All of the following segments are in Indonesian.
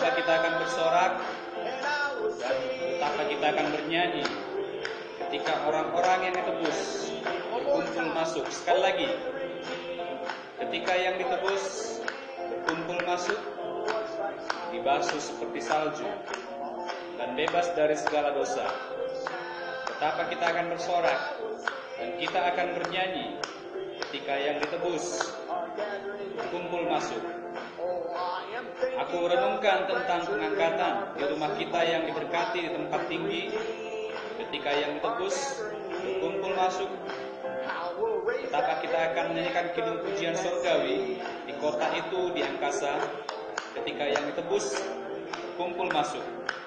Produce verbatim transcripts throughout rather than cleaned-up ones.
betapa kita akan bersorak dan betapa kita akan bernyanyi ketika orang-orang yang ditebus berkumpul masuk. Sekali lagi, ketika yang ditebus berkumpul masuk, dibasuh seperti salju dan bebas dari segala dosa, betapa kita akan bersorak dan kita akan bernyanyi ketika yang ditebus berkumpul masuk. Aku renungkan tentang pengangkatan di rumah kita yang diberkati di tempat tinggi, ketika yang ditebus berkumpul masuk, betapa kita akan menyanyikan kidung pujian surgawi di kota itu, di angkasa, ketika yang ditebus berkumpul masuk.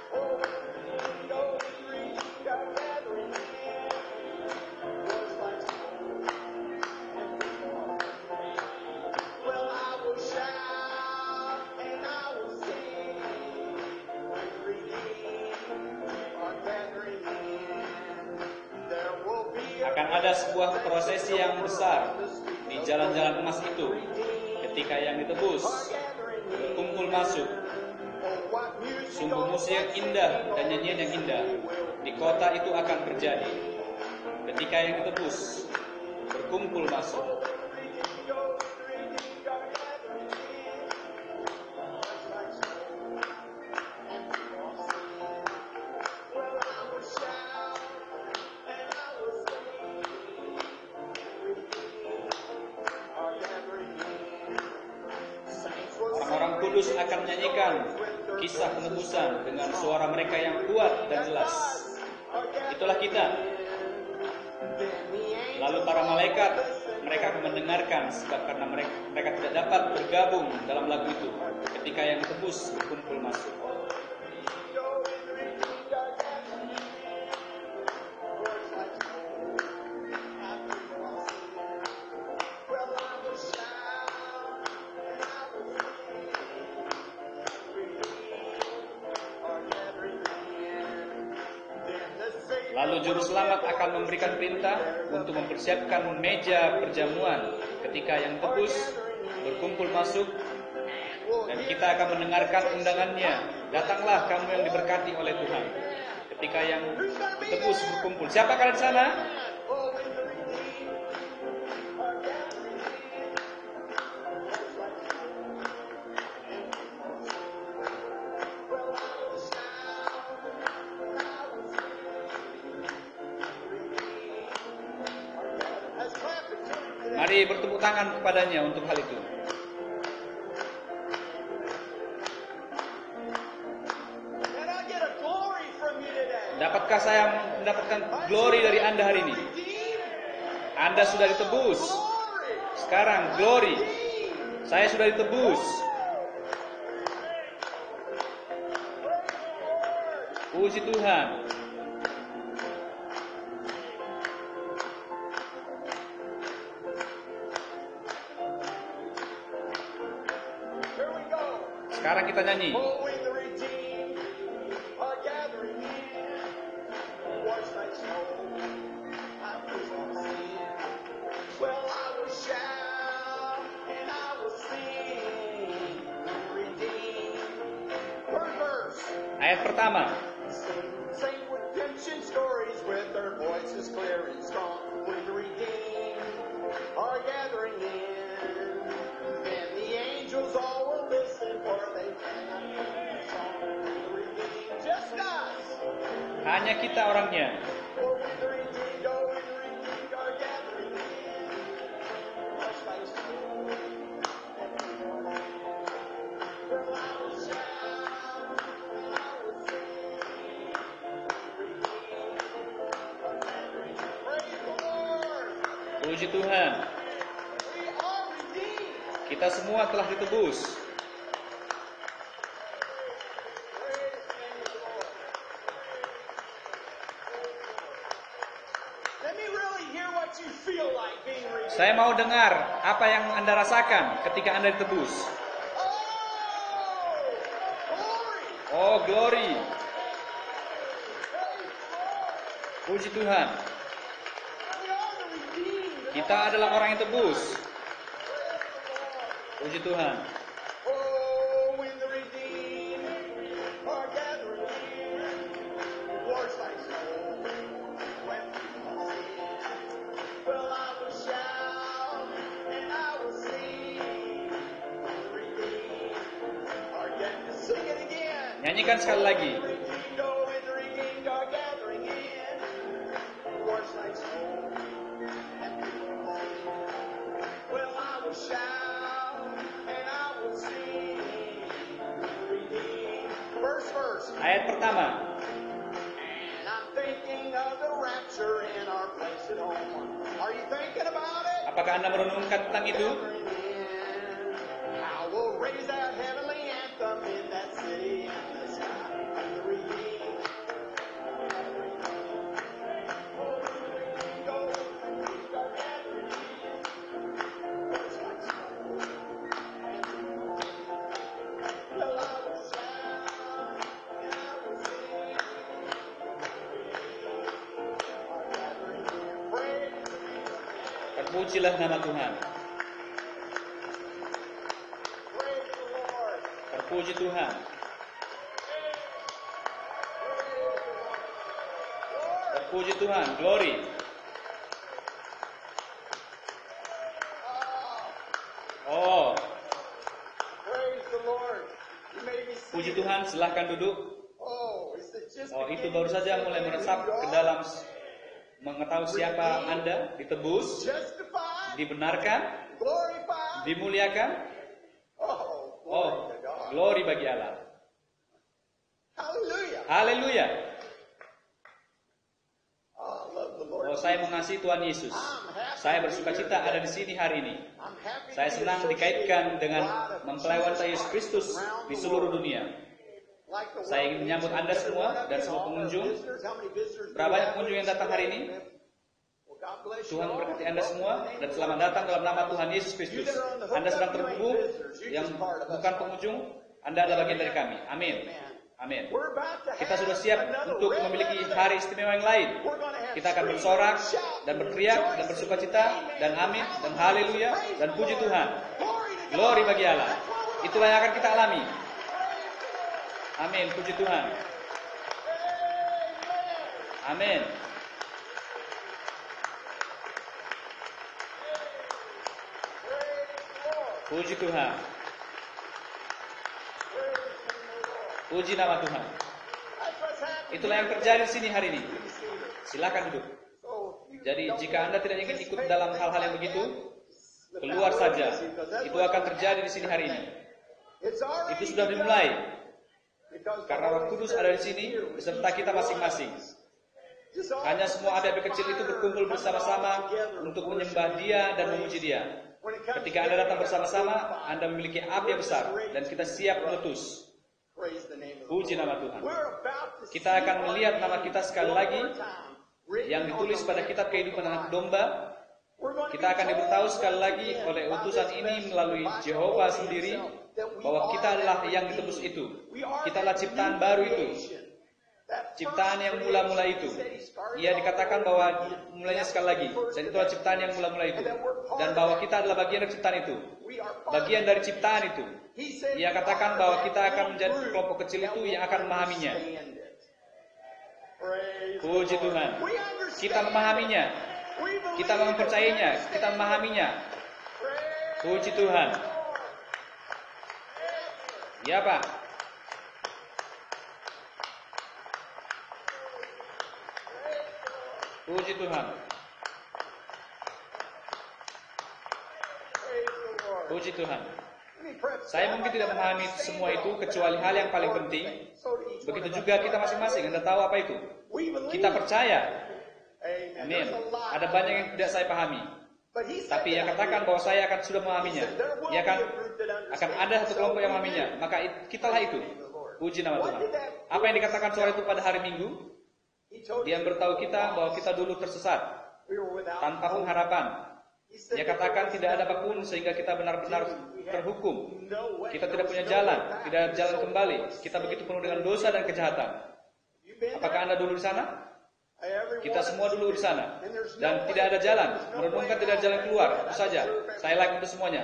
Akan ada sebuah prosesi yang besar di jalan-jalan emas itu ketika yang ditebus berkumpul masuk. Sungguh musik yang indah dan nyanyian yang indah di kota itu akan terjadi ketika yang ditebus berkumpul masuk. Orang kudus akan menyanyikan kisah penebusan dengan suara mereka yang kuat dan jelas. Itulah kita. Lalu para malaikat, mereka akan mendengarkan, sebab karena mereka, mereka tidak dapat bergabung dalam lagu itu ketika yang ditebus berkumpul masuk. Lalu juru selamat akan memberikan perintah untuk mempersiapkan meja perjamuan ketika yang tebus berkumpul masuk, dan kita akan mendengarkan undangannya. Datanglah kamu yang diberkati oleh Tuhan. Ketika yang tebus berkumpul, siapa kalian di sana? Mari bertepuk tangan kepadanya untuk hal itu. Dapatkah saya mendapatkan glory dari Anda hari ini? Anda sudah ditebus. Sekarang glory. Saya sudah ditebus. Puji Tuhan. Sekarang kita nyanyi. Ayat pertama. Hanya kita orangnya. Puji Tuhan. Kita semua telah ditebus. Saya mau dengar apa yang Anda rasakan ketika Anda ditebus. Oh, glory. Puji Tuhan. Kita adalah orang yang tebus. Puji Tuhan. Nyanyikan sekali lagi. Ayat pertama. Apakah Anda merenungkan tentang itu? Terpujilah nama Tuhan. Terpuji Tuhan. Terpuji Tuhan. Glory. Oh. Puji Tuhan, silahkan duduk. Oh, itu baru saja mulai meresap ke dalam mengetahui siapa Anda, ditebus, dibenarkan, dimuliakan. Oh, glory bagi Allah. Haleluya. Oh, saya mengasihi Tuhan Yesus. Saya bersuka cita ada di sini hari ini. Saya senang dikaitkan dengan mempelai wanita Yesus Kristus di seluruh dunia. Saya ingin menyambut Anda semua dan semua pengunjung. Berapa banyak pengunjung yang datang hari ini? Tuhan memberkati Anda semua dan selamat datang dalam nama Tuhan Yesus Kristus. Anda sedang terhubung, yang bukan pengunjung, Anda adalah bagian dari kami. Amin. Amin. Kita sudah siap untuk memiliki hari istimewa yang lain. Kita akan bersorak dan berteriak dan bersukacita dan amin dan haleluya dan puji Tuhan. Glory bagi Allah. Itulah yang akan kita alami. Amin. Puji Tuhan. Amin. Puji Tuhan. Puji nama Tuhan. Itulah yang terjadi di sini hari ini. Silakan duduk. Jadi jika Anda tidak ingin ikut dalam hal-hal yang begitu, keluar saja. Itu akan terjadi di sini hari ini. Itu sudah dimulai. Karena Roh Kudus ada di sini beserta kita masing-masing. Hanya semua adik-adik kecil itu berkumpul bersama-sama untuk menyembah Dia dan memuji Dia. Ketika Anda datang bersama-sama, Anda memiliki api yang besar dan kita siap meletus. Puji nama Tuhan. Kita akan melihat nama kita sekali lagi yang ditulis pada kitab kehidupan anak domba. Kita akan diberitahu sekali lagi oleh utusan ini melalui Jehovah sendiri bahwa kita adalah yang ditebus itu. Kita adalah ciptaan baru itu. Ciptaan yang mula-mula itu. Ia dikatakan bahwa mulanya sekali lagi. Dan itulah ciptaan yang mula-mula itu. Dan bahwa kita adalah bagian dari ciptaan itu. Bagian dari ciptaan itu. Ia katakan bahwa kita akan menjadi kelompok kecil itu yang akan memahaminya. Puji Tuhan. Kita memahaminya. Kita mempercayainya. Kita memahaminya. Puji Tuhan. Ya Pak. Puji Tuhan. Puji Tuhan. Saya mungkin tidak memahami semua itu kecuali hal yang paling penting. Begitu juga kita masing-masing. Anda tahu apa itu? Kita percaya. Amin. Ada banyak yang tidak saya pahami. Tapi ia katakan bahwa saya akan sudah memahaminya. Ia akan akan ada satu kelompok yang memahaminya. Maka kitalah itu. Puji nama Tuhan. Apa yang dikatakan suara itu pada hari Minggu? Dia beritahu kita bahwa kita dulu tersesat tanpa pengharapan. Dia katakan tidak ada apapun sehingga kita benar-benar terhukum. Kita tidak punya jalan, tidak ada jalan kembali. Kita begitu penuh dengan dosa dan kejahatan. Apakah Anda dulu di sana? Kita semua dulu di sana. Dan tidak ada jalan. Merenungkan tidak ada jalan keluar. Itu saja. Saya layak untuk semuanya.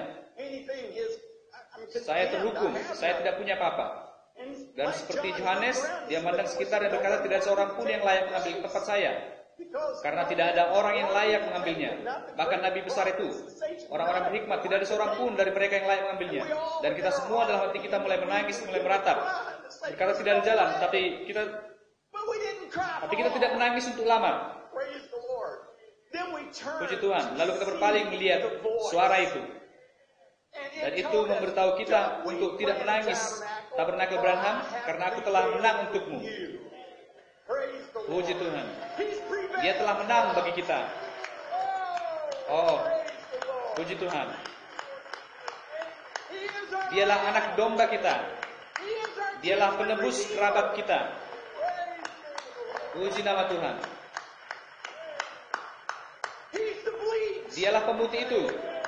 Saya terhukum. Saya tidak punya apa-apa. Dan seperti Yohanes, dia memandang sekitar dan berkata tidak ada seorang pun yang layak mengambil tempat saya. Karena tidak ada orang yang layak mengambilnya. Bahkan Nabi besar itu, orang-orang berhikmat, tidak ada seorang pun dari mereka yang layak mengambilnya. Dan kita semua dalam hati kita mulai menangis, mulai meratap. Berkata tidak ada jalan, tapi kita tapi kita tidak menangis untuk lama. Puji Tuhan. Lalu kita berpaling melihat suara itu. Dan itu memberitahu kita untuk tidak menangis. Tabernakel Branham, karena aku telah menang untukmu. Puji Tuhan. Dia telah menang bagi kita. Oh, puji Tuhan. Dialah anak domba kita. Dialah penebus kerabat kita. Puji nama Tuhan. Dialah pemutih itu.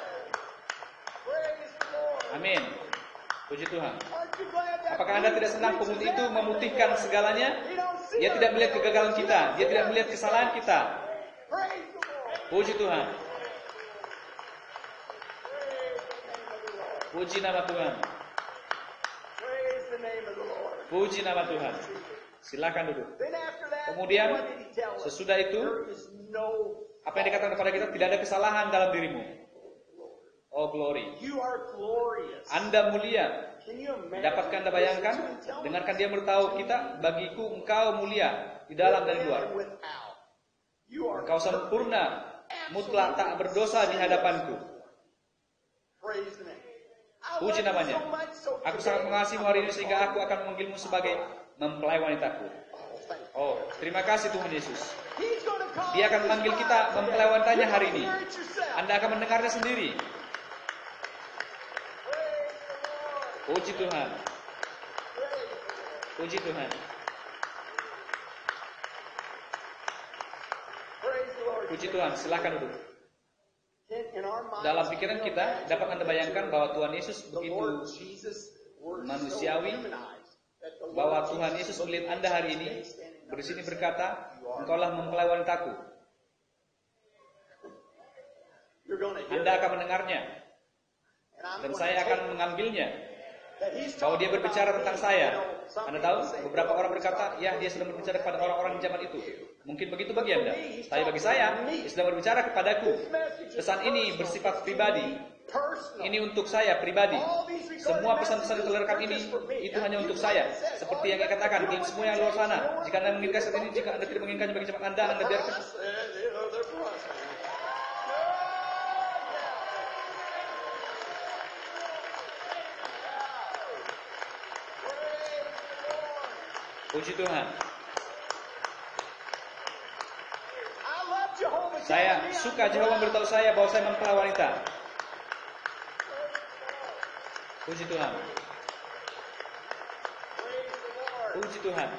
Amin. Puji Tuhan. Apakah Anda tidak senang pemutih itu memutihkan segalanya? Dia tidak melihat kegagalan kita. Dia tidak melihat kesalahan kita. Puji Tuhan. Puji nama Tuhan. Puji nama Tuhan. Silakan duduk. Kemudian sesudah itu, apa yang dikatakan kepada kita, tidak ada kesalahan dalam dirimu. Oh glory. Anda mulia. Dapatkah Anda bayangkan? Dengarkan dia beritahu kita, bagiku engkau mulia di dalam dan di luar. Engkau sempurna, mutlak tak berdosa di hadapanku. Puji namanya. Aku sangat mengasihimu hari ini sehingga aku akan memanggilmu sebagai mempelai wanitaku. Oh, terima kasih Tuhan Yesus. Dia akan memanggil kita mempelai wanitanya hari ini. Anda akan mendengarnya sendiri. Puji Tuhan. Puji Tuhan. Puji Tuhan, silakan duduk. Dalam pikiran kita, dapat Anda bayangkan bahwa Tuhan Yesus begitu manusiawi, bahwa Tuhan Yesus melihat Anda hari ini, di sini berkata, engkaulah mempelai wanitaku. Anda akan mendengarnya, dan saya akan mengambilnya. Bahwa dia berbicara tentang saya. Anda tahu, beberapa orang berkata, ya dia sedang berbicara kepada orang-orang di zaman itu. Mungkin begitu bagi Anda. Tapi bagi saya, dia sedang berbicara kepadaku. Pesan ini bersifat pribadi. Ini untuk saya pribadi. Semua pesan-pesan yang telah direkam ini, itu hanya untuk saya. Seperti yang saya katakan, klaim semua yang luar sana. Jika Anda menginginkan saat ini, jika Anda tidak menginginkannya bagi zaman Anda, Anda biarkan. Puji Tuhan. Saya suka Jehovah memberitahu saya bahwa saya mempelai wanita. Puji Tuhan. Puji Tuhan.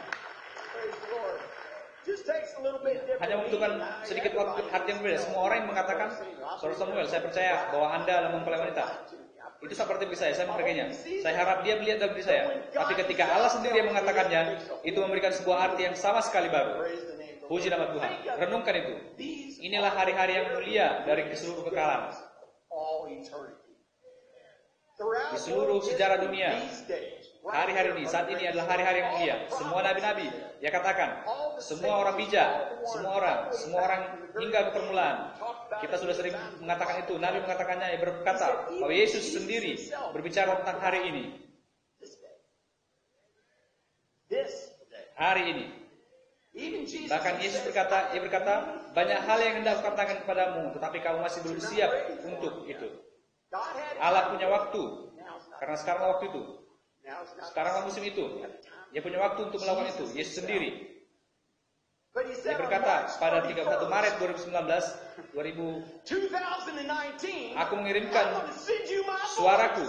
Hanya membutuhkan sedikit waktu, hati yang berbeda. Semua orang yang mengatakan, Saudara Samuel, saya percaya bahwa Anda adalah mempelai wanita. Itu seperti bagi saya, saya menghargainya. Saya harap dia melihat dalam diri saya. Tapi ketika Allah sendiri yang mengatakannya, itu memberikan sebuah arti yang sama sekali baru. Puji nama Tuhan. Renungkan itu. Inilah hari-hari yang mulia dari seluruh kekalan. Di seluruh sejarah dunia, hari-hari ini, saat ini adalah hari-hari yang mulia. Semua nabi-nabi, ya katakan, semua orang bijak, semua orang, semua orang hingga ke permulaan. Kita sudah sering mengatakan itu. Nabi mengatakannya, ya berkata bahwa Yesus sendiri berbicara tentang hari ini. Hari ini. Bahkan Yesus berkata, ia berkata, banyak hal yang hendak katakan kepadamu, tetapi kamu masih belum siap untuk itu. Allah punya waktu, karena sekarang waktu itu. Sekarang musim itu. Dia punya waktu untuk melakukan itu. Yesus sendiri. Dia berkata pada tiga puluh satu Maret dua ribu sembilan belas, dua ribu, aku mengirimkan suaraku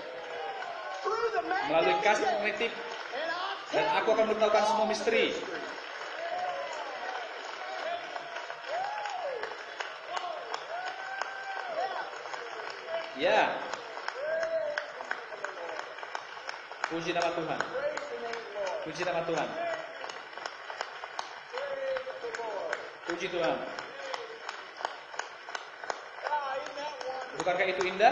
melalui kasih magnetik dan aku akan memberitahukan semua misteri. Ya. Puji nama Tuhan. Puji nama Tuhan. Puji Tuhan. Bukankah itu indah?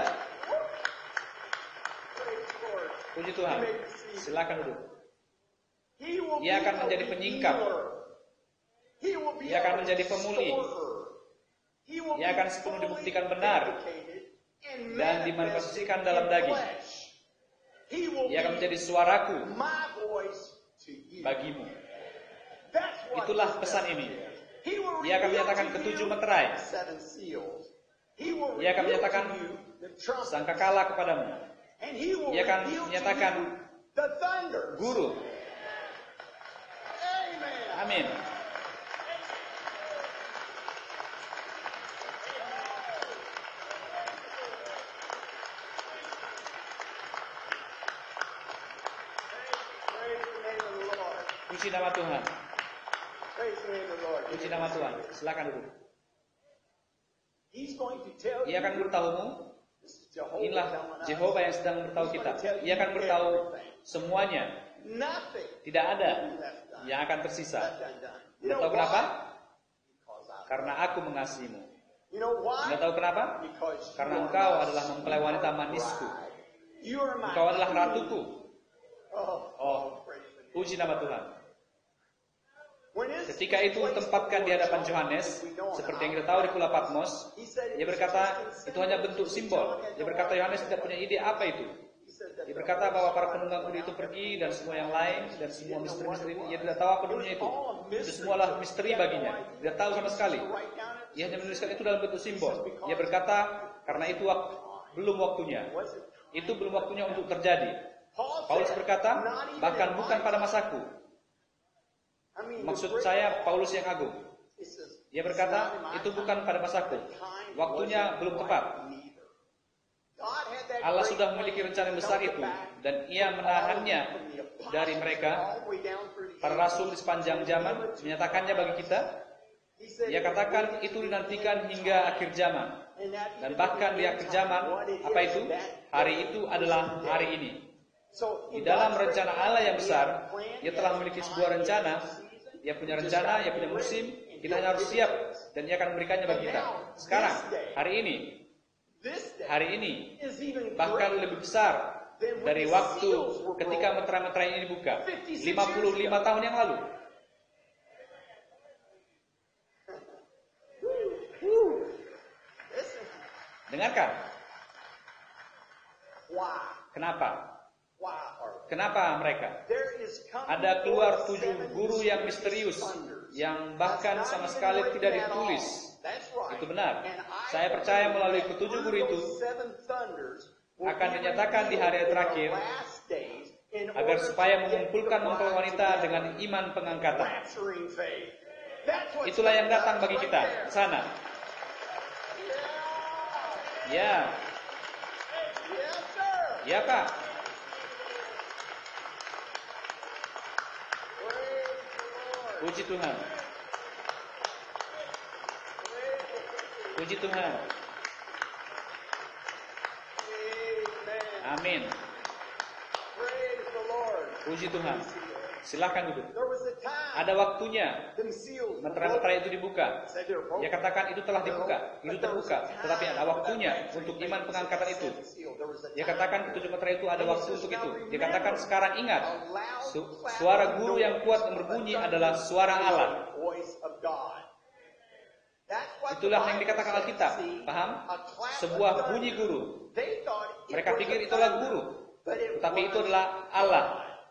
Puji Tuhan. Silakan duduk. Dia akan menjadi penyingkap. Ia akan menjadi pemulih. Ia akan sepenuhnya dibuktikan benar dan dimanifestasikan dalam daging. Ia akan menjadi suaraku bagimu. Itulah pesan ini. Ia akan menyatakan ketujuh meterai. Ia akan menyatakan sangkakala kepadamu. Ia akan menyatakan guru. Amin. Puji nama Tuhan. Puji nama Tuhan. Silakan duduk. Ia akan beritahumu. Inilah Jehovah yang sedang beritahu kita. Ia akan beritahu semuanya. Tidak ada yang akan tersisa. Anda tahu kenapa? Karena aku mengasihimu. Anda tahu kenapa? Karena engkau adalah mempelai wanita manisku. Engkau adalah ratuku. Oh, puji nama Tuhan. Ketika itu tempatkan di hadapan Yohanes, seperti yang kita tahu di Pulau Patmos, dia berkata itu hanya bentuk simbol. Dia berkata Yohanes tidak punya ide apa itu. Dia berkata bahwa para penunggang kuda itu pergi dan semua yang lain dan semua misteri-misteri ini, dia tidak tahu apa dulunya itu. Itu semualah misteri baginya. Dia tahu sama sekali. Ia hanya menuliskan itu dalam bentuk simbol. Dia berkata karena itu waktu, belum waktunya. Itu belum waktunya untuk terjadi. Paulus berkata bahkan bukan pada masaku. Maksud saya Paulus yang agung. Dia berkata itu bukan pada masaku. Waktunya belum tepat. Allah sudah memiliki rencana yang besar itu dan ia menahannya dari mereka. Para rasul di sepanjang zaman menyatakannya bagi kita. Dia katakan itu dinantikan hingga akhir zaman. Dan bahkan di akhir zaman, apa itu? Hari itu adalah hari ini. Di dalam rencana Allah yang besar, ia telah memiliki sebuah rencana. Dia punya rencana, dia punya musim. Kita hanya harus siap dan dia akan memberikannya bagi kita. Sekarang, hari ini, hari ini bahkan lebih besar dari waktu ketika meterai-meterai ini dibuka. lima puluh lima tahun yang lalu. Dengarkan. Kenapa? Kenapa mereka? Ada keluar tujuh guru yang misterius, yang bahkan sama sekali tidak ditulis. Itu benar. Saya percaya melalui ketujuh guru itu akan dinyatakan di hari terakhir, agar supaya mengumpulkan mempelai wanita dengan iman pengangkatan. Itulah yang datang bagi kita di sana. Ya, ya Pak. Puji Tuhan. Puji Tuhan. Amin. Puji Tuhan. Silahkan duduk. Ada waktunya meterai-meterai itu dibuka. Dia katakan itu telah dibuka, itu terbuka. Tetapi ada waktunya untuk iman pengangkatan itu. Dia katakan ketujuh meterai itu ada waktu untuk itu. Dia katakan sekarang ingat, su suara guru yang kuat yang berbunyi adalah suara Allah. Itulah yang dikatakan Alkitab. Paham? Sebuah bunyi guru. Mereka pikir itulah guru, tetapi itu adalah Allah.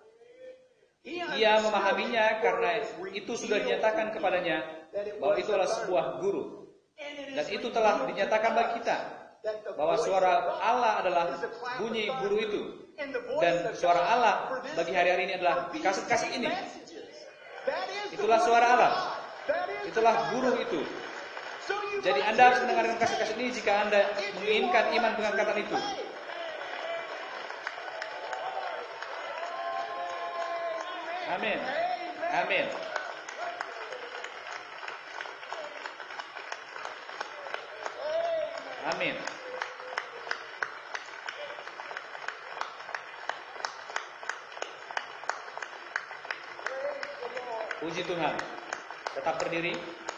Ia memahaminya karena itu sudah dinyatakan kepadanya bahwa itu adalah sebuah guru. Dan itu telah dinyatakan bagi kita bahwa suara Allah adalah bunyi guru itu. Dan suara Allah bagi hari-hari ini adalah kaset-kaset ini. Itulah suara Allah. Itulah guru itu. Jadi Anda harus mendengarkan kaset-kaset ini jika Anda menginginkan iman pengangkatan itu. Amin. Amin. Amin. Puji Tuhan. Tetap berdiri.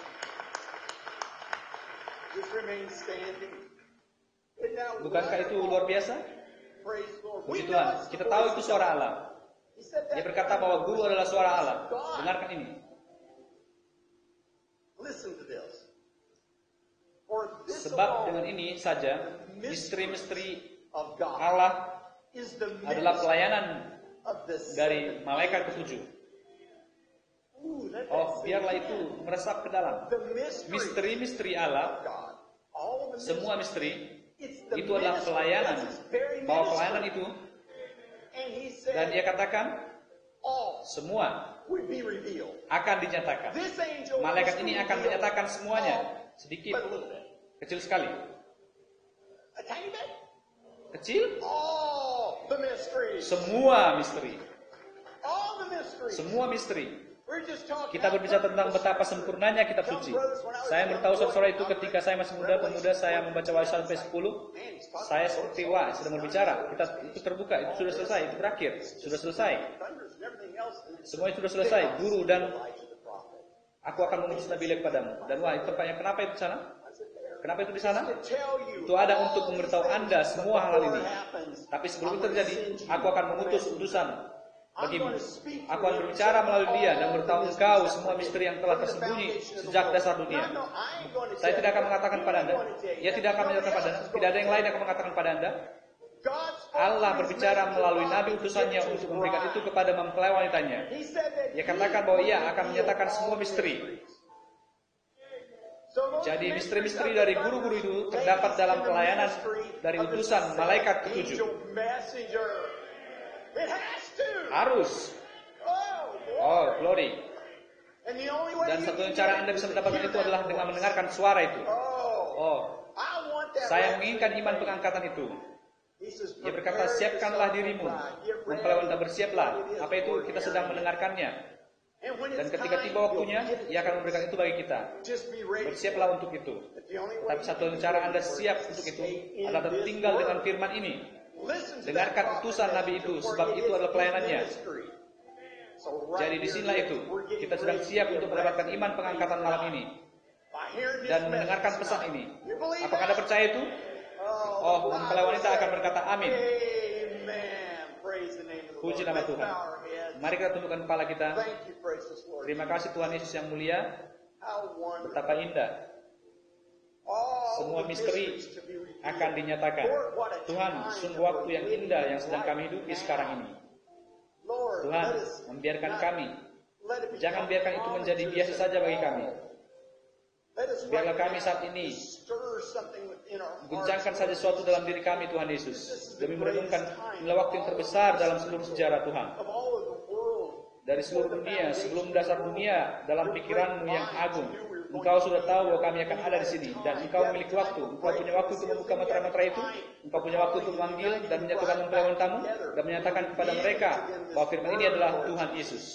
Bukankah itu luar biasa? Puji Tuhan. Kita tahu itu suara Allah. Dia berkata bahwa guru adalah suara Allah. Dengarkan ini. Sebab dengan ini saja misteri-misteri Allah adalah pelayanan dari malaikat ketujuh. Oh, biarlah itu meresap ke dalam. Misteri-misteri Allah, semua misteri, itu adalah pelayanan. Bahwa pelayanan itu, dan dia katakan, semua akan dinyatakan. Malaikat ini akan menyatakan semuanya. Sedikit, kecil sekali. Kecil? Semua misteri. Semua misteri. Kita berbicara tentang betapa sempurnanya kitab suci. Saya beritahu saudara itu ketika saya masih muda, pemuda, saya membaca Wahyu sampai sepuluh. Saya seperti wah, sedang berbicara. Kita itu terbuka, itu sudah selesai, itu berakhir, sudah selesai. Semua itu sudah selesai. Guru dan aku akan mengutus Nabi kepadamu. Dan wah, itu tempatnya. Kenapa itu di sana? Kenapa itu di sana? Itu ada untuk memberitahu Anda semua hal ini. Tapi sebelum itu terjadi, aku akan mengutus utusan bagimu. Aku akan berbicara melalui dia dan beritahu engkau semua misteri yang telah tersembunyi sejak dasar dunia. Saya tidak akan mengatakan pada Anda. Ia tidak akan menyatakan pada Anda. Tidak ada yang lain yang akan mengatakan pada Anda. Allah berbicara melalui nabi utusannya untuk memberikan itu kepada mempelai wanitanya. Ia katakan bahwa ia akan menyatakan semua misteri. Jadi misteri-misteri dari guru-guru itu terdapat dalam pelayanan dari utusan malaikat ketujuh. Harus. Oh, glory. Dan satu cara Anda bisa mendapatkan itu adalah dengan mendengarkan suara itu. Oh, saya menginginkan iman pengangkatan itu. Dia berkata, siapkanlah dirimu. Mempelai wanita bersiaplah. Apa itu? Kita sedang mendengarkannya. Dan ketika tiba waktunya, ia akan memberikan itu bagi kita. Bersiaplah untuk itu. Tapi satu cara Anda siap untuk itu adalah tinggal dengan firman ini. Dengarkan utusan Nabi itu, sebab itu adalah pelayanannya. Jadi disinilah itu. Kita sedang siap untuk mendapatkan iman pengangkatan malam ini. Dan mendengarkan pesan ini. Apakah Anda percaya itu? Oh, mempelai wanita akan berkata amin. Puji nama Tuhan. Mari kita tundukkan kepala kita. Terima kasih Tuhan Yesus yang mulia. Betapa indah. Semua misteri akan dinyatakan. Tuhan, sungguh waktu yang indah yang sedang kami hidupi sekarang ini. Tuhan, membiarkan kami. Jangan biarkan itu menjadi biasa saja bagi kami. Biarlah kami saat ini guncangkan saja sesuatu dalam diri kami, Tuhan Yesus, demi merenungkan inilah waktu yang terbesar dalam seluruh sejarah Tuhan. Dari seluruh dunia, sebelum dasar dunia, dalam pikiran-Mu yang agung, Engkau sudah tahu bahwa kami akan ada di sini, dan Engkau memiliki waktu. Engkau punya waktu untuk membuka meterai-meterai itu. Engkau punya waktu untuk memanggil dan menyatukan mempelai wanitamu dan menyatakan kepada mereka bahwa firman ini adalah Tuhan Yesus.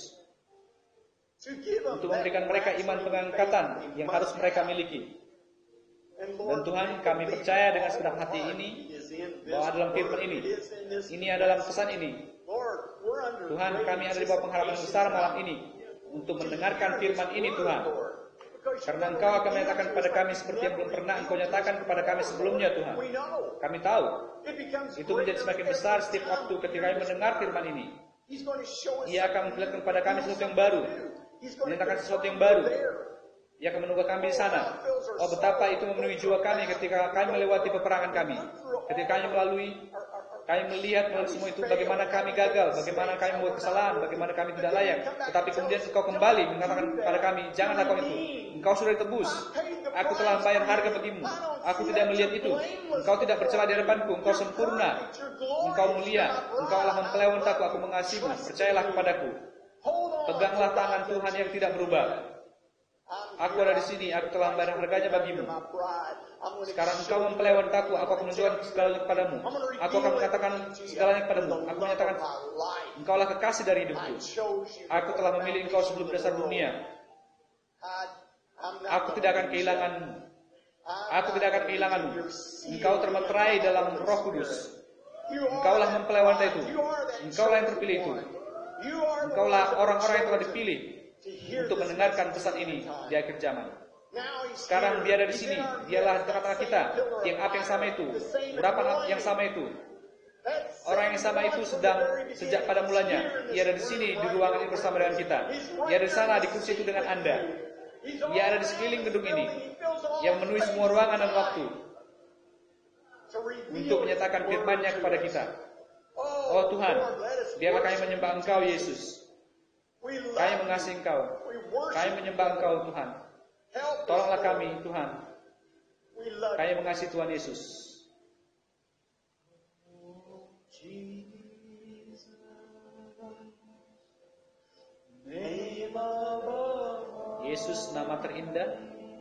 Untuk memberikan mereka iman pengangkatan yang harus mereka miliki. Dan Tuhan, kami percaya dengan segenap hati ini bahwa dalam firman ini, ini adalah pesan ini. Tuhan, kami ada di bawah pengharapan besar malam ini untuk mendengarkan firman ini, Tuhan. Karena Engkau akan menyatakan kepada kami seperti yang belum pernah Engkau nyatakan kepada kami sebelumnya, Tuhan. Kami tahu itu menjadi semakin besar setiap waktu ketika kami mendengar firman ini. Ia akan memperlihatkan kepada kami sesuatu yang baru, menyatakan sesuatu yang baru. Ia akan menunggu kami di sana. Oh, betapa itu memenuhi jiwa kami ketika kami melewati peperangan kami. Ketika kami melalui, kami melihat melalui semua itu bagaimana kami gagal, bagaimana kami membuat kesalahan, bagaimana kami tidak layak. Tetapi kemudian Engkau kembali mengatakan kepada kami, jangan lakukan itu. Engkau sudah ditebus. Aku telah membayar harga bagimu. Aku tidak melihat itu. Engkau tidak bercela di hadapanku. Engkau sempurna. Engkau mulia. Engkau adalah mempelai wanitaku. Aku mengasihimu. Percayalah kepadaku. Peganglah tangan Tuhan yang tidak berubah. Aku ada di sini, aku telah membayar harganya bagimu. Sekarang engkau mempelai wanitaku, aku akan menunjukkan segalanya kepadamu. Aku akan mengatakan segalanya kepadamu. Aku menyatakan, engkaulah kekasih dari hidupku. Aku telah memilih engkau sebelum dasar dunia. Aku tidak akan kehilanganmu. Aku tidak akan kehilanganmu. Engkau termeterai dalam Roh Kudus. Engkaulah mempelai wanita itu. Engkaulah yang terpilih itu. Engkaulah orang-orang yang telah dipilih untuk mendengarkan pesan ini di akhir zaman. Sekarang dia ada di sini, dialah di tengah-tengah kita, yang apa yang sama itu, berapa yang sama itu. Orang yang sama itu sedang sejak pada mulanya. Ia ada di sini di ruangan ini bersama dengan kita. Ia ada di sana di kursi itu dengan Anda. Dia ada di sekeliling gedung ini, yang memenuhi semua ruangan dan waktu untuk menyatakan firman-Nya kepada kita. Oh Tuhan, biarlah kami menyembah Engkau Yesus. Kami mengasihi Engkau. Kami menyembah Engkau Tuhan. Tolonglah kami Tuhan. Kami mengasihi Tuhan Yesus. Yesus, nama terindah.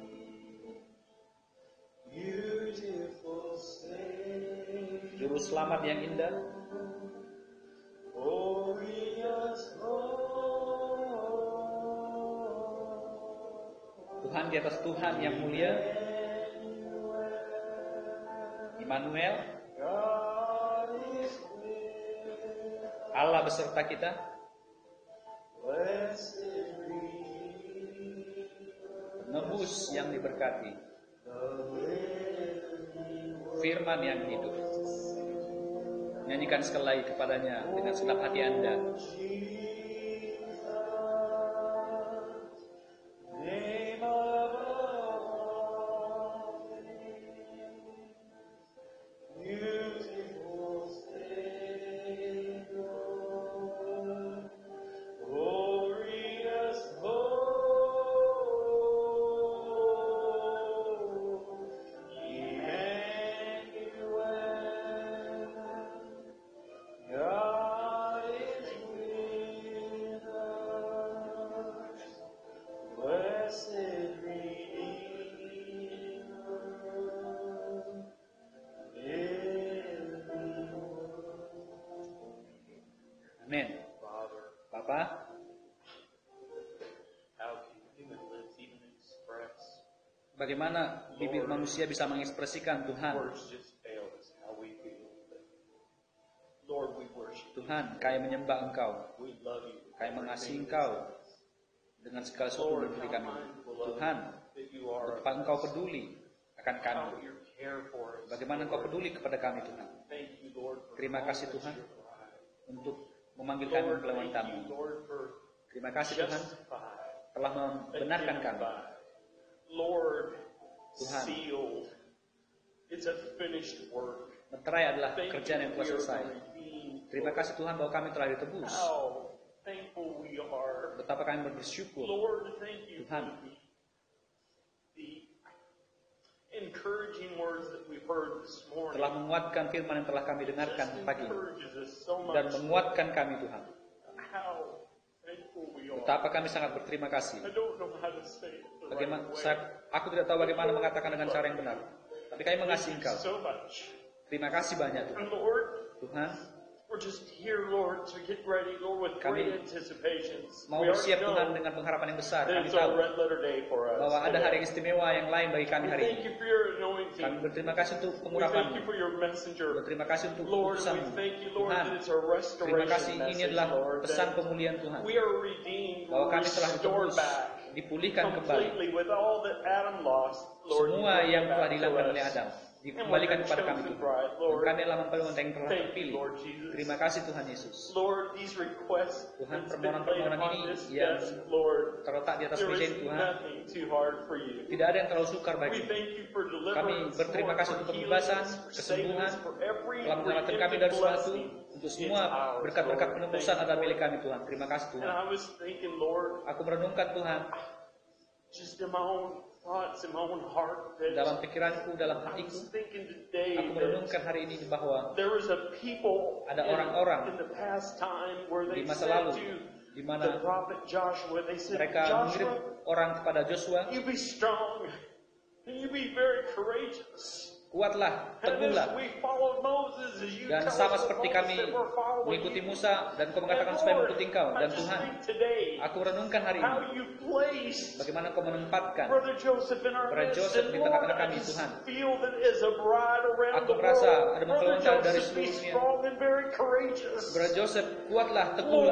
Juru selamat yang indah. Tuhan di atas Tuhan yang mulia. Immanuel, Allah beserta kita. Penebus yang diberkati, firman yang hidup. Nyanyikan sekali lagi kepadanya dengan segenap hati Anda. Amin. Bapak, bagaimana bibir manusia bisa mengekspresikan Tuhan? Tuhan, kami menyembah Engkau. Kami mengasihi Engkau dengan segala sesuatu dalam diri kami. Tuhan, betapa Engkau peduli akan kami. Bagaimana Engkau peduli kepada kami, Tuhan. Terima kasih Tuhan untuk memanggil kami melawan tamu. Terima kasih Tuhan telah membenarkan kami. Tuhan, meterai adalah pekerjaan yang telah selesai. Terima kasih Tuhan bahwa kami telah ditebus. Betapa kami bersyukur. Tuhan, telah menguatkan firman yang telah kami dengarkan pagi ini dan menguatkan kami Tuhan. Betapa kami sangat berterima kasih. Bagaimana, saya, aku tidak tahu bagaimana mengatakan dengan cara yang benar, tapi kami mengasihi Engkau. Terima kasih banyak Tuhan. Tuhan, kami mau bersiap Tuhan dengan pengharapan yang besar. Kami tahu bahwa ada hari yang istimewa yang lain bagi kami hari ini. Kami berterima kasih untuk pengurapan-Mu. Berterima kasih untuk utusan-Mu. Tuhan, terima kasih ini adalah pesan pemulihan Tuhan. Bahwa kami telah ditebus, dipulihkan kembali. Semua yang telah dihilangkan oleh Adam dikembalikan kepada kami Tuhan. Dan kami adalah mempelai yang telah terpilih. Terima kasih Tuhan Yesus. Tuhan, permohonan-permohonan ini yang terletak di atas meja ini Tuhan, tidak ada yang terlalu sukar bagi kami. Berterima kasih untuk pembebasan, kesembuhan, telah menyelamatkan kami dari sesuatu. Untuk semua berkat-berkat penebusan adalah milik kami Tuhan. Terima kasih Tuhan. Aku merenungkan Tuhan dalam pikiranku, dalam hatiku, aku merenungkan hari ini bahwa ada orang-orang di masa lalu di mana mereka mengirim orang kepada Joshua, kuatlah, teguhlah. Dan sama seperti kami mengikuti Musa dan Kau mengatakan supaya mengikuti Engkau. Dan Tuhan, aku renungkan hari ini bagaimana Kau menempatkan Brother Joseph di tengah-tengah kami, Tuhan. Aku merasa ada mengkeluarkan dari seluruh dunia. Brother Joseph, kuatlah, teguhlah.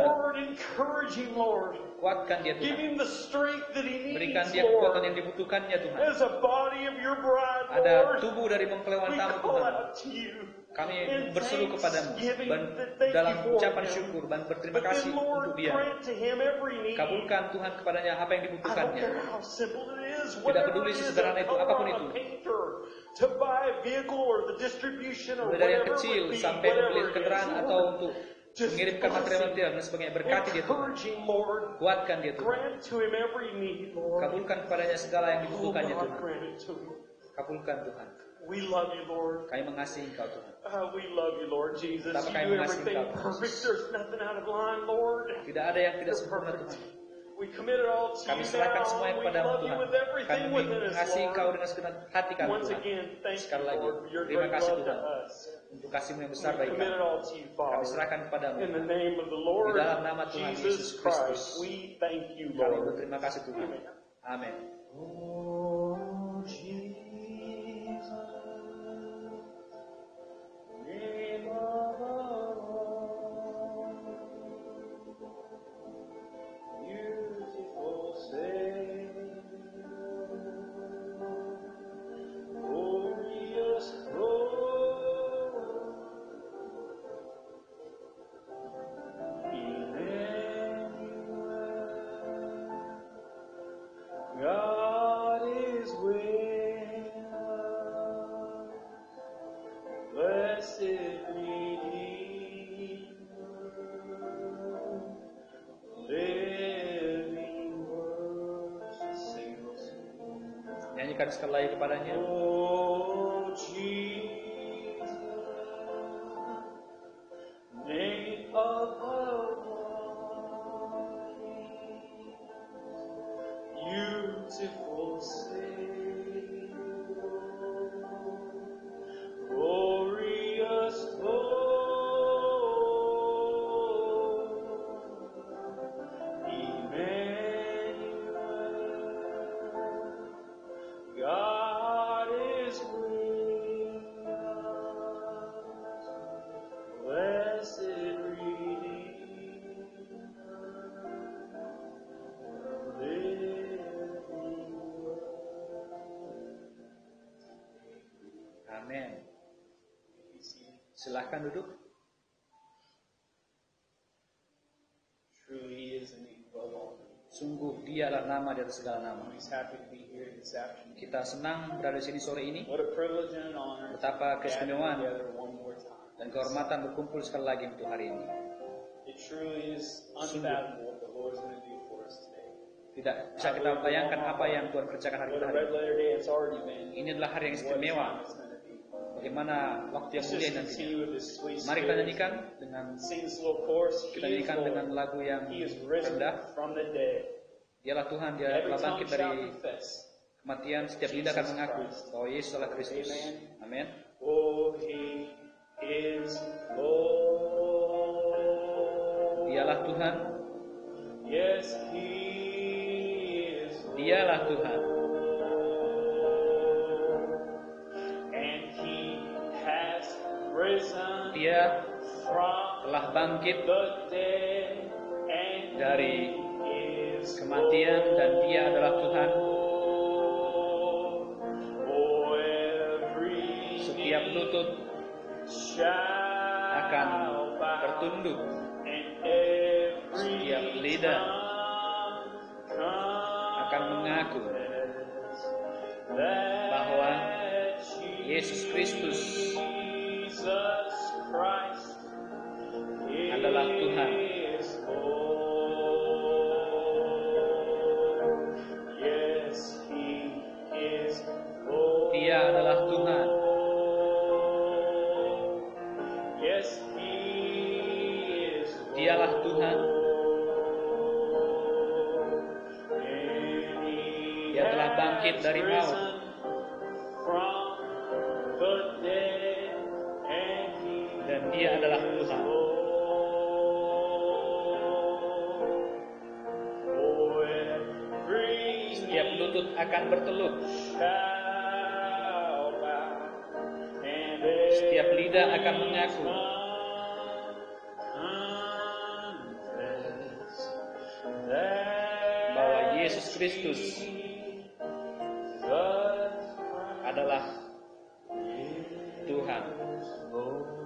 Kuatkan dia Tuhan. Berikan dia kekuatan yang dibutuhkannya Tuhan. Ada tubuh dari mempelai wanitamu Tuhan. kami in berseru kepadamu thanksgiving dan that thank dalam you for ucapan him. syukur dan berterima But then, kasih Lord, untuk dia. grant to him every need. Kabulkan Tuhan kepadanya apa yang I don't dibutuhkannya. care how simple it is, Tidak whatever peduli it is, sesederhana a itu, color apapun on itu. a painter, to buy a vehicle or the distribution or Mulai dari yang whatever it kecil would be, sampai membeli whatever it is, kendaraan atau Lord, untuk just mengirimkan bless material-material him. dan sebagainya. Berkati dia Tuhan. Encourage him, Lord. Kuatkan dia Tuhan. Grant to him every need, Lord. Kabulkan kepadanya segala yang Oh dibutuhkannya God, Tuhan. grant it to him. Kabulkan Tuhan. We love you, Lord. Kami mengasihi Engkau Tuhan. Uh, we love you, Lord Jesus. Betapa You kami do mengasihi everything Engkau, perfect. Yesus. There's nothing out of line, Lord. Tidak ada yang tidak You're sempurna perfect. Tuhan. We commit it all to Kami you serahkan now. semuanya We kepadamu love you Tuhan. with everything Kami within us, mengasihi Engkau Lord. dengan segenap hati kami Once Tuhan. again, thank you, Sekali lagi, Lord, for your terima great kasih love to Tuhan us. untuk kasih-Mu yang We besar bagi commit kami. it all to you, Kami Father. serahkan kepadamu. In the name of the Lord Di dalam nama Tuhan Jesus Yesus Christ, Kristus. we thank you, Kami Lord. berterima kasih Tuhan. Amin. Oh, Jesus, name of our Lord, beautiful Savior, glorious Lord, Emmanuel, God is with us, blessed Redeemer, living Word. Sing those. Nyanyikan sekali lagi kepadanya. Oh Jesus, name of our beautiful Savior, glorious Lord, Emmanuel, God is with us, blessed Amin. Silahkan duduk. Truly is the name above all. Sungguh Dia adalah nama di atas segala nama. He's happy to be here this afternoon. Kita senang berada di sini sore ini. What a privilege and an honor Betapa to gather keistimewaan together one more time. dan kehormatan berkumpul sekali lagi untuk hari ini. It truly is unfathomable what the Lord is going to do for us today. Tidak bisa kita bayangkan apa yang Tuhan kerjakan hari What kita a hari red ini. letter day it's already been. Ini adalah hari yang What istimewa. time it's going to be. Bagaimana waktu yang Let's mulia just nantinya. continue with this sweet Mari kita spirit. nyanyikan dengan Sing this little chorus. kita He is nyanyikan dengan Lord. lagu yang He is risen rendah. from the dead. Dialah Tuhan, Dia Every telah tongue bangkit shall dari confess. kematian. Setiap lidah akan mengaku bahwa Yesus adalah Kristus. Amen. Amin. Oh, He is Lord. Dialah Tuhan, Yes, He is Lord. Dialah Tuhan. And He has risen Dia from telah bangkit the dead, and dari He is kematian dan Dia adalah Tuhan. Lord. Oh, every Setiap lutut shall akan bow, tertunduk, and every setiap lidah tongue akan mengaku confess bahwa that Yesus Kristus Jesus Christ adalah Tuhan. is Lord. Yes, He is Lord. Dia adalah Tuhan. Yes, He is Lord. Dialah Tuhan. Dia telah bangkit dari maut. Dan Dia adalah Tuhan. Setiap lutut akan berteluk. Setiap lidah akan mengaku bahwa Yesus Kristus adalah Tuhan.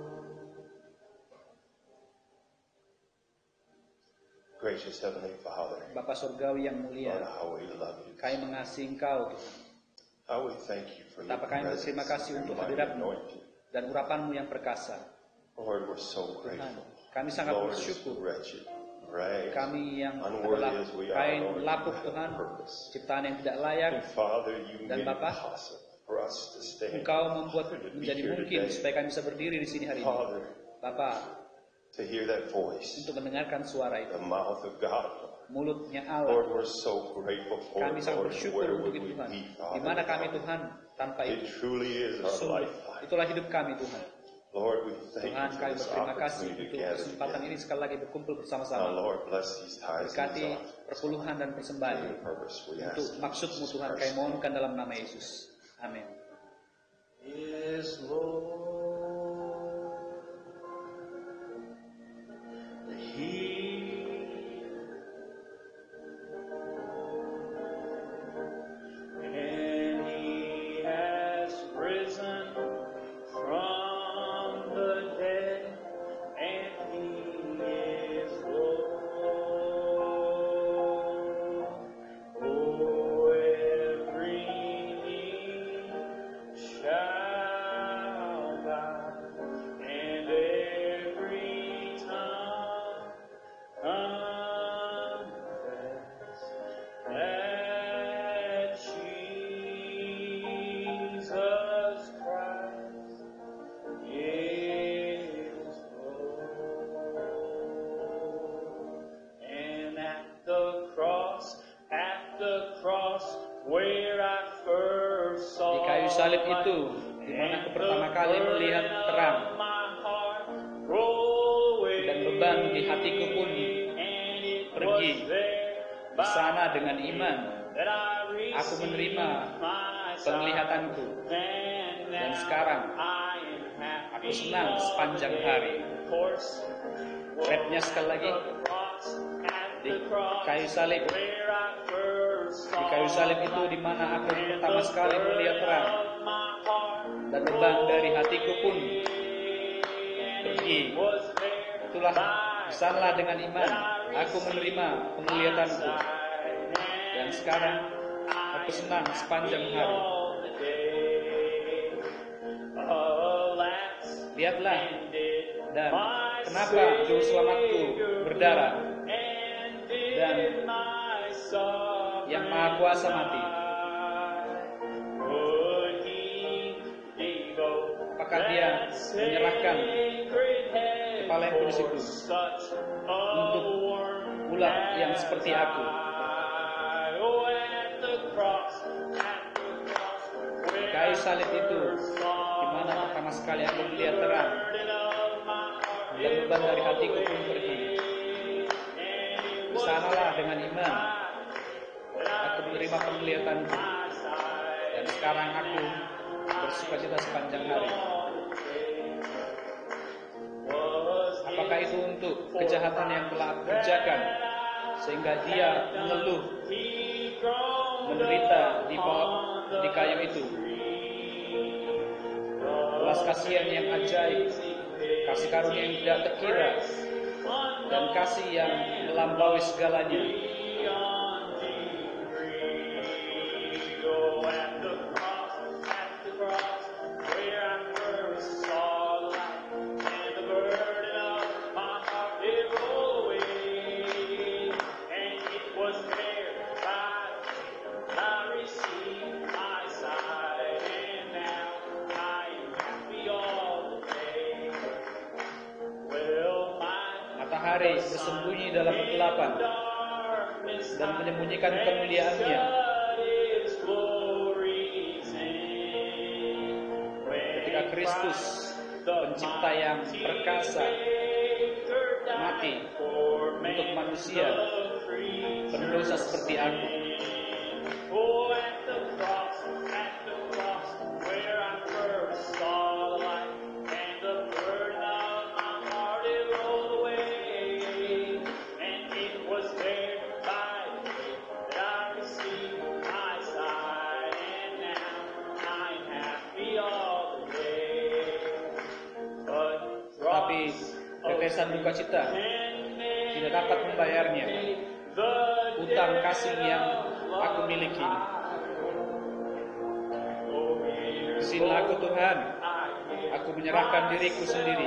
Gracious Heavenly Father, Bapa surgawi yang Lord, mulia, how we love you. kami mengasihi Engkau, Tuhan. How we thank you for your Betapa kami presence, berterima kasih your untuk mighty hadirat-Mu anointing. dan urapan-Mu yang perkasa. Lord, we're so Tuhan, grateful. kami sangat Lord, as bersyukur. wretched, rags, Kami yang unworthy adalah as we are, kain Lord, lapuk, you have Tuhan, purpose. ciptaan yang tidak layak, And Father, you Dan made it Bapa, possible for us to stand Engkau membuat and to be menjadi here mungkin today. supaya kami bisa berdiri di sini hari ini. Father, Bapa, to hear that voice, untuk mendengarkan suara itu, the mouth of God. mulutnya Lord, Allah. we're so grateful for Kami it, sangat Lord. bersyukur Where untuk would itu, we Tuhan. be, Di mana kami, Father? Tuhan, tanpa It itu. truly is our Sungguh, lifeline. itulah hidup kami, Tuhan. Lord, we thank Tuhan, you for kami this berterima kasih opportunity to untuk gather kesempatan together. ini sekali lagi berkumpul Now, bersama-sama. Lord, bless these tithes and Berkati these offerings. perpuluhan dan For persembahan your purpose, we ask untuk in maksud-Mu, Jesus Tuhan, kami Christ's name. mohonkan dalam nama Yesus. Amin. Is Lord. He and He has risen from the dead, and He is Lord. Oh, every knee shall bow, and every tongue confess that Jesus Christ is Lord. And at the cross, at the cross where I first saw Di kayu salib itu, di mana aku pertama kali melihat terang, dan beban di hatiku pun pergi. Di sana dengan iman, aku menerima penglihatanku, dan sekarang aku senang sepanjang hari. Rapnya sekali lagi, di kayu salib. Di kayu salib itu di mana aku pertama sekali melihat terang, dan beban dari hatiku pun pergi. Itulah di sanalah dengan iman aku menerima penglihatanku, dan sekarang aku senang sepanjang hari. Lihatlah, dan kenapa juru selamatku berdarah, dan yang maha kuasa mati. Apakah dia menyerahkan kepala yang kudus itu untuk ulat yang seperti aku? Kayu salib itu, di mana pertama sekali aku melihat terang, dan beban dari hatiku pun pergi. Di sanalah dengan iman aku menerima penglihatanku, dan sekarang aku bersukacita sepanjang hari. Apakah itu untuk kejahatan yang telah aku kerjakan, sehingga dia mengeluh, menderita di bawah di kayu itu? Belas kasihan yang ajaib, kasih karunia yang tidak terkira, dan kasih yang melampaui segalanya. Matahari bersembunyi dalam kegelapan dan menyembunyikan kemuliaannya. Ketika Kristus, pencipta yang perkasa, mati untuk manusia berdosa seperti aku. Tetesan duka cita tidak dapat membayarnya. Utang kasih yang aku miliki. Sinilah aku Tuhan, aku menyerahkan diriku sendiri.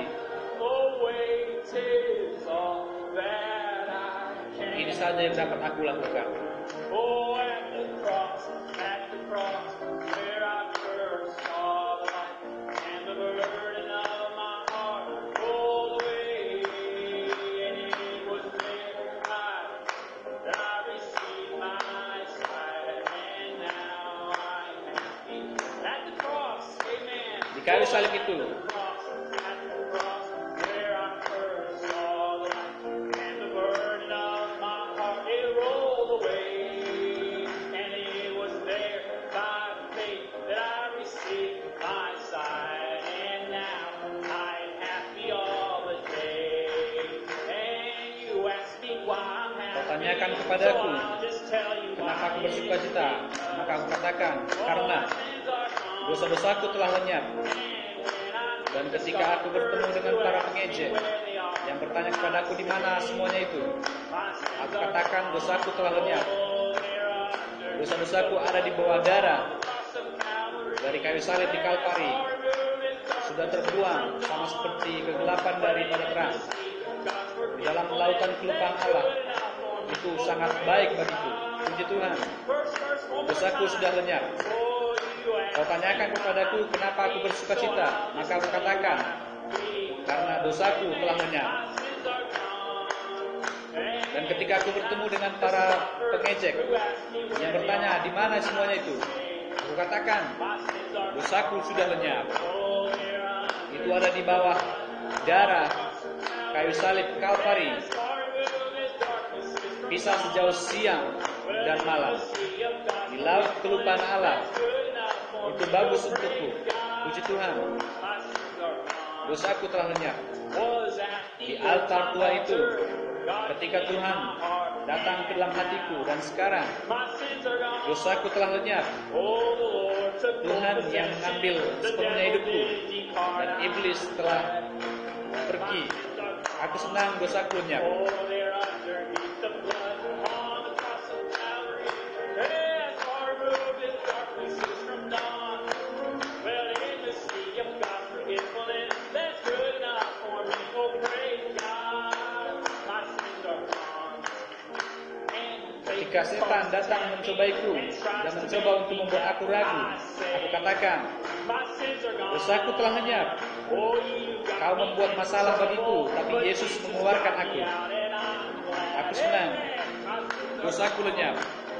Ini saja yang dapat aku lakukan. Oh, at the cross, at the cross, where I first saw the light, and the burden of my heart rolled away, and it was there I, that I received my sight, and now I'm happy. At the cross, amen. Di kayu salib itu, Cross, at the cross, where I first saw the light, and the burden of my heart it rolled away, and it was there by faith that I received my sight, and now I'm happy all the day. And you ask me why I'm happy, Kau tanyakan so kepadaku, I'll just tell you kenapa why. aku bersuka cita? Maka aku katakan, karena My sins are gone, dosa-dosaku telah lenyap. and when I Dan ketika aku bertemu dengan para pengejek yang bertanya kepadaku di mana semuanya itu, aku katakan dosaku telah lenyap. Dosa-dosaku ada di bawah darah dari kayu salib di Kalvari, sudah terbuang sama seperti kegelapan daripada terang. Di dalam lautan kelupaan Allah, itu sangat baik bagiku. Puji Tuhan, dosaku sudah lenyap. Kau tanyakan kepadaku kenapa aku bersuka cita, maka aku katakan, karena dosaku telah lenyap. Dan ketika aku bertemu dengan para pengejek yang bertanya di mana semuanya itu, aku katakan, dosaku sudah lenyap. Itu ada di bawah darah kayu salib Kalvari, pisah sejauh siang dan malam. Di laut kelupaan Allah, itu bagus untukku. Puji Tuhan, dosaku telah lenyap. Di altar tua itu, ketika Tuhan datang ke dalam hatiku, dan sekarang dosaku telah lenyap. Tuhan yang mengambil sepenuhnya hidupku, dan iblis telah pergi. Aku senang dosaku lenyap. Ketika setan datang mencobaiku dan mencoba untuk membuat aku ragu, aku katakan, dosaku telah lenyap. Kau membuat masalah bagiku, tapi Yesus mengeluarkan aku. Aku senang, dosaku lenyap.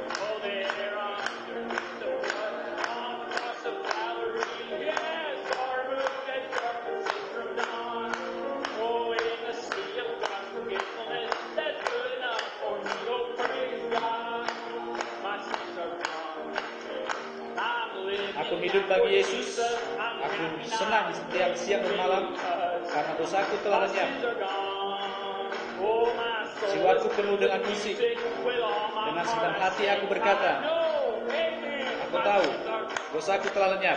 Aku hidup bagi Yesus. Aku senang setiap siang dan malam karena dosaku telah lenyap. Jiwaku penuh dengan musik. Dengan senang hati aku berkata, aku tahu dosaku telah lenyap.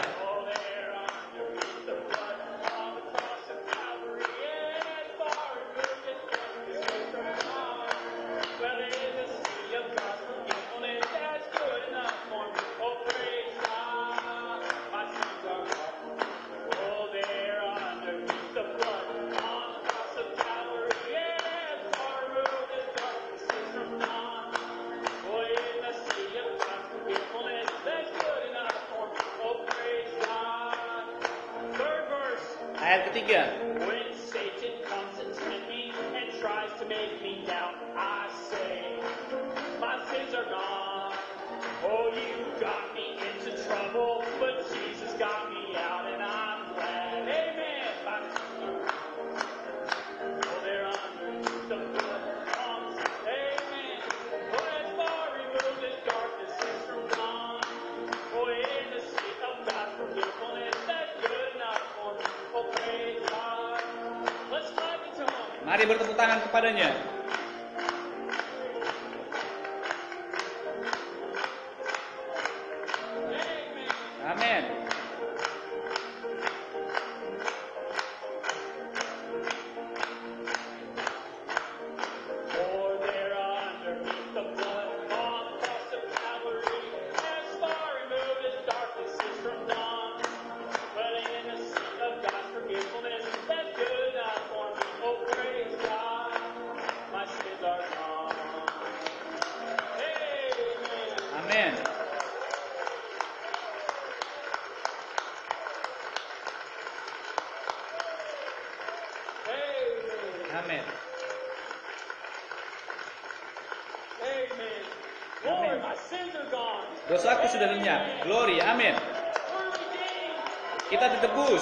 Ayat ketiga. When Satan comes and tempts me and tries to make me doubt, I say, my sins are gone. Oh, you got me into trouble, but Jesus got me out, and I'm glad. Amen. My sins are gone. Oh, they're underneath the blood. Amen. Oh, as far removed as darkness is from dawn. Oh, in the seat of God's forgetfulness, that's good enough for me. Oh, praise God. Let's clap it to Him. Mari bertepuk tangan kepadanya. Amin. Amin. Amen. Lord, my sins are gone. Dosaku sudah lenyap. Glory. Amin. We're redeemed. Kita ditebus.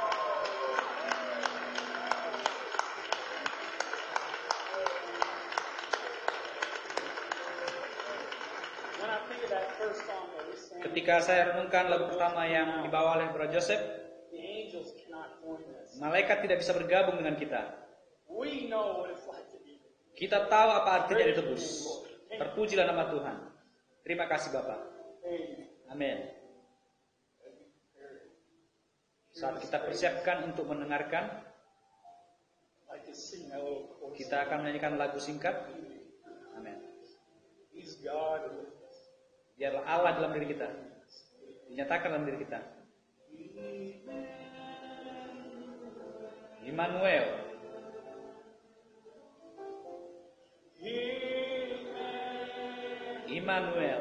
When I think of that first song that we sang, Ketika saya renungkan lagu pertama yang dibawa oleh Brother Joseph, the angels cannot join us. malaikat tidak bisa bergabung dengan kita. We know what it's like to be. Kita tahu apa artinya ditebus. Terpujilah nama Tuhan. Terima kasih Bapak. Amen. Amin. Saat kita persiapkan untuk mendengarkan, Like to sing that little chorus. kita akan menyanyikan lagu singkat. Amin. He's God with us. Biarlah Allah dalam diri kita, dinyatakan dalam diri kita. Immanuel. Immanuel.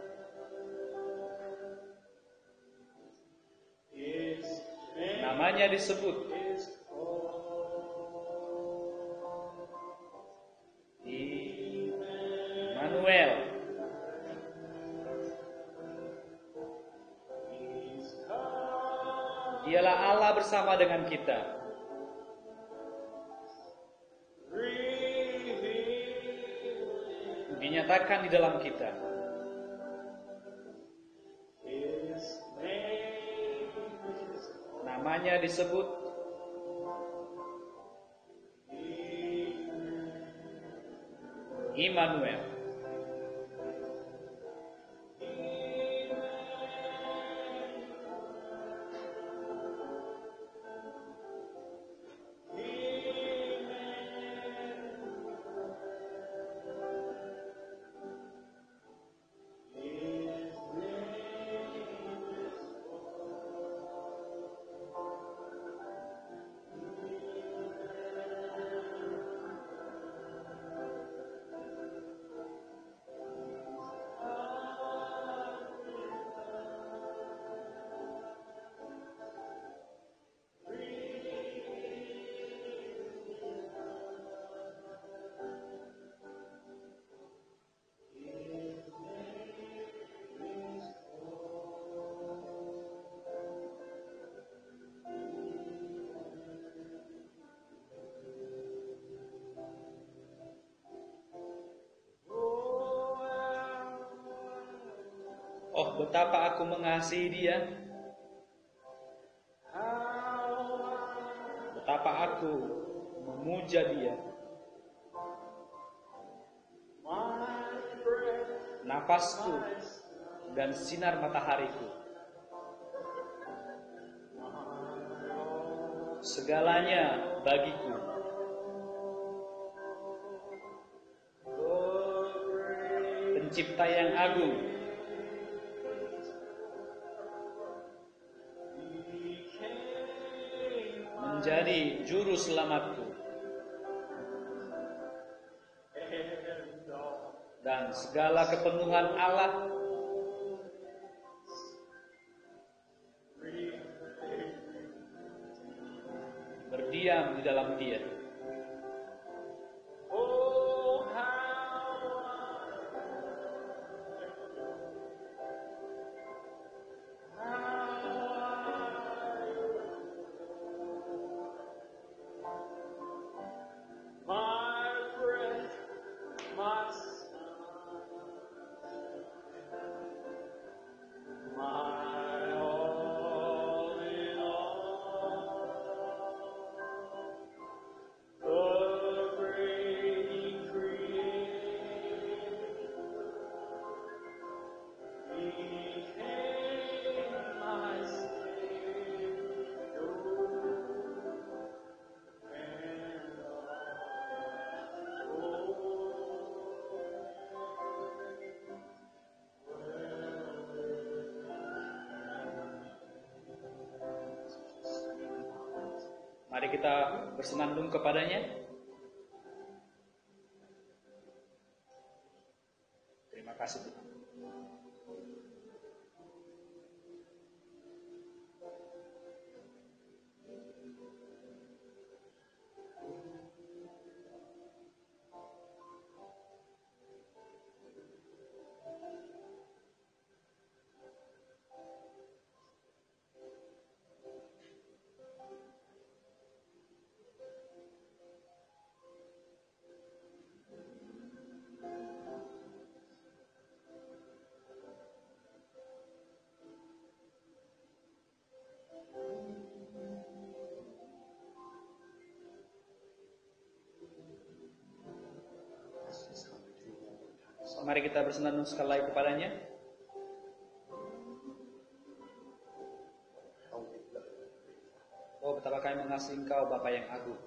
His name Namanya disebut is Immanuel. Dialah Allah bersama dengan kita. Dinyatakan di dalam kita. His name is Namanya disebut Immanuel. Oh, betapa aku mengasihi dia. Betapa aku memuja dia. Napasku dan sinar matahariku. Segalanya bagiku. Pencipta yang agung. Menjadi juru selamatku. Dan segala kepenuhan Allah berdiam di dalam dia. Mari kita bersenandung kepadanya. Terima kasih Tuhan. Mari kita bersandar sekali lagi kepadanya. Oh, betapa kami mengasihi Engkau, Bapa yang agung.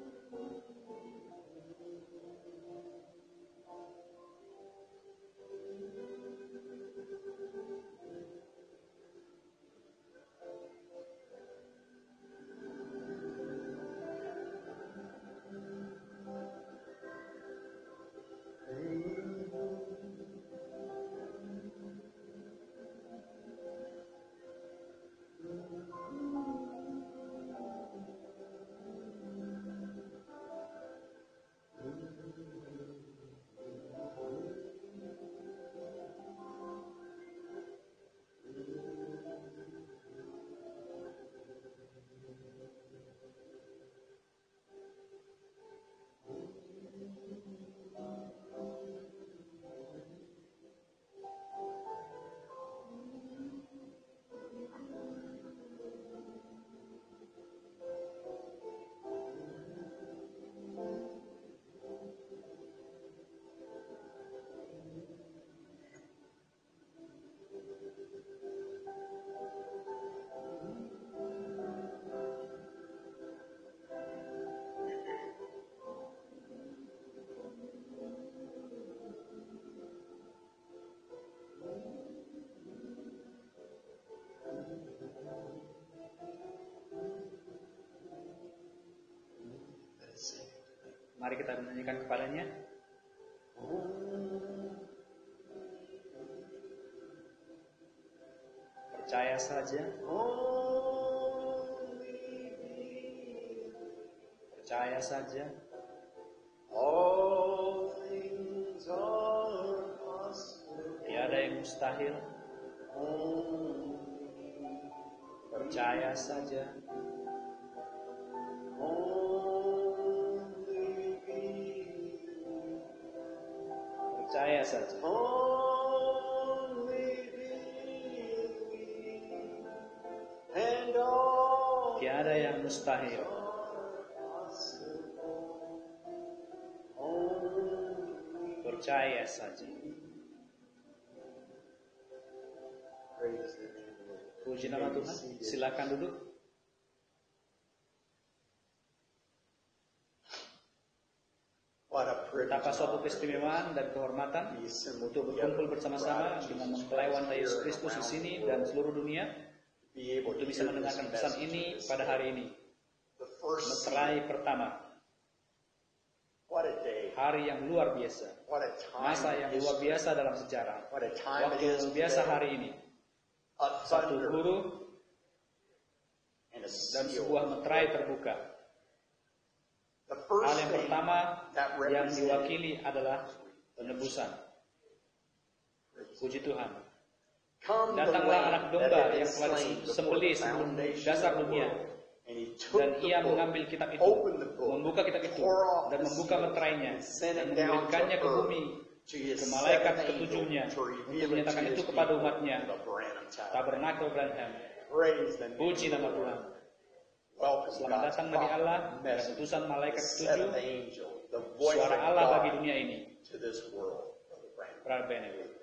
Mari kita menyanyikan kepadanya. Percaya saja. Percaya saja. Tiada yang mustahil. Percaya saja. Percaya saja. Tiada yang mustahil. Percaya saja. Puji nama Tuhan. Silakan duduk. Betapa suatu keistimewaan dan kehormatan untuk berkumpul bersama-sama dengan mempelai wanita Yesus Kristus di sini dan seluruh dunia untuk bisa mendengarkan pesan ini pada hari ini. Meterai pertama. Hari yang luar biasa. Masa yang luar biasa dalam sejarah. Waktu yang luar biasa hari ini. Satu guru dan sebuah meterai terbuka. Hal yang pertama yang diwakili adalah penebusan. Puji Tuhan. Datanglah anak domba yang telah disembelih sebelum dasar dunia. Dan ia mengambil kitab itu, membuka kitab itu, dan membuka meterainya, dan mengirimkannya ke bumi, ke malaikat ketujuhnya, untuk menyatakan itu kepada umatnya. Tabernakel Branham. Puji nama Tuhan. Selamat datang bagi Allah dan utusan malaikat ketujuh, suara Allah bagi dunia ini. Brother Bennett.